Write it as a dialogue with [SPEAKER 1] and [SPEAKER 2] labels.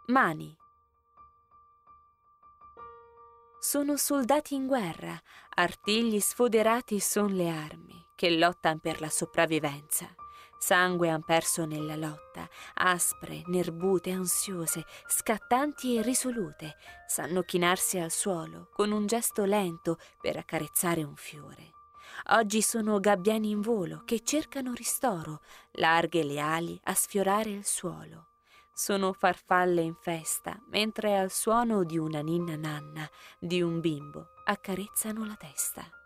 [SPEAKER 1] Mani. Sono soldati in guerra, artigli sfoderati son le armi, che lottan per la sopravvivenza. Sangue han perso nella lotta, aspre, nerbute, ansiose, scattanti e risolute, sanno chinarsi al suolo con un gesto lento per accarezzare un fiore. Oggi sono gabbiani in volo che cercano ristoro, larghe le ali a sfiorare il suolo. Sono farfalle in festa, mentre al suono di una ninna nanna, di un bimbo, accarezzano la testa.